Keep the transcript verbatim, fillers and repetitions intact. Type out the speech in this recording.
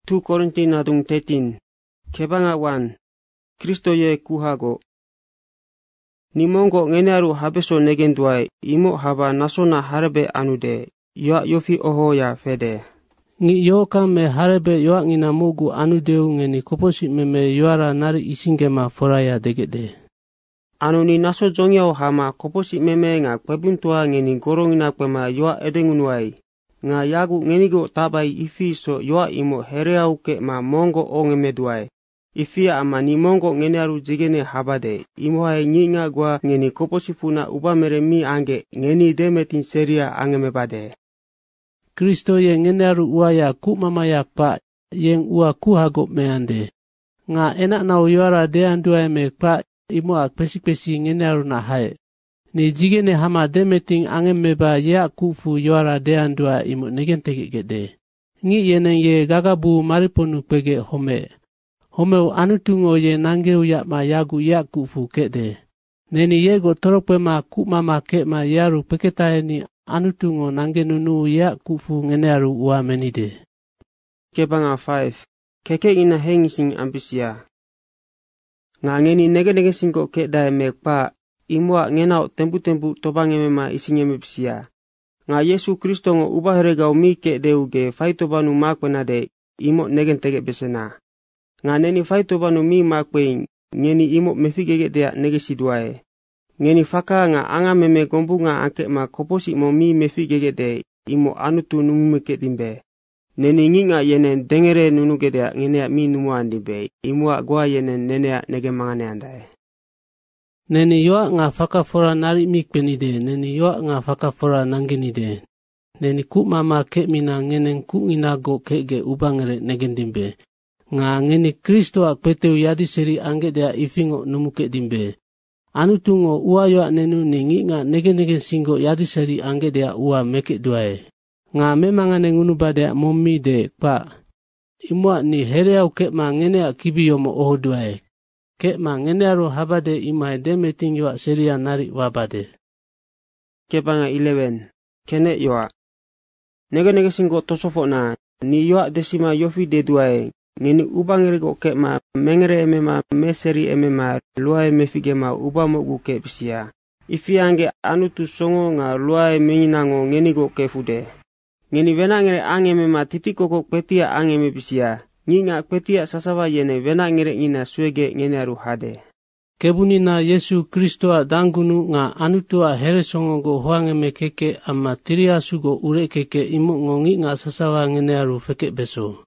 dua Korinti nadung tetin. Kebanga wan. Kristo ye kuhago. Nimongo ngenaru habeso negenduai imo haba nasona harbe anude. Yoa yofi oho ya fede. Ngi yoka me harbe yoa ngina mugu anudeu ngeni koposi meme yoara nari isingema foraya degede. Anu ni naso jongyao hama koposi meme nga kwebuntua ngeni gorongina kwema yoa edengunuai. Nga yagu ngenigo tabai ifi so yoa imo hereauke ma mongo ongemeduai. Ifia ama ni mongo ngenaru jigene habade. Imo hai nyinga gua ngeni koposi funa ubamere mi ange ngeni demetin seria angemebade. Kristo ye ngenaru uaya ku mama yak pa yeng ua kuhago meande. Nga enak na uyara dean dua me pa imo ak pesi-pesi ngenaru na hai. Ni jigene hama demeting angemeba ya kufu yuara dean dua imo negenteke gede. Ngi yeneng ye gagabu mariponu pege home. Homeu anutungo ye nangeu ya ma yagu ya kufu kede. Neni yego toropwe ma ku mama ke ma yaru peketae ni anutungo nangenunu ya kufu ngenaru ua menide. Kebanga five. Keke ina hengising ambisia. Nga ngeni nege-nege singko ke dae mekpa imwa ngenau tempu-tempu tobangeme isingeme bisia. Nga Yesu Kristo ngo ubaheregau mi ke deuge faitobanu makwenade imo negen tege besena. Nga neni faitobanu mi makweing ngeni imo mefigege dea nege siduae. Ngeni faka nga anga meme gombu nga anke ma koposi mo mi mefigege de imo anutu numumeke dimbe. Neni nginga yenen dengere nunu gedea ngenea mi numu andimbe imwa gua yenen nenea nege mangane andae. Neni yoa nga fakafora nari mikpenide, neni yoa nga fakafora nangenide. Neni ku mama ke mina ngenen ku inago kege ubangere negendimbe. Nga ngeni Kristo ak peteu yadi seri angge dea ifingo numuke dimbe. Anu tungo ua yoa nenu ningi nga negen-negen singo yadi seri angge dea ua meke duae. Nga memangane ngunu badea mommi de pa. Imwa ni hereau ke ma ngenea kibiyomo oho duae. Ke ma ngenearu habade imai demeting yoa seria nari wabade. Kebanga eleven. Kene yoa. Nege-nege singo tosofo na ni yoa desima yofi de duae. Ngeni ubangirego ke ma mengere emema meseri emema luae mefigema ubamogu ke bisia. Ifiange anutu songo nga luae menginango ngenigo ke fude. Ngeni venangere angemema titikoko petia angeme bisia. Nyinga petia sasawa yene venangere ngina suege ngenaru hade. Kebunina Yesu Kristoa dangunu nga anutua heresongo huangeme keke ama tiriasugo ure keke imu ngongi nga sasawa ngenaru feke beso.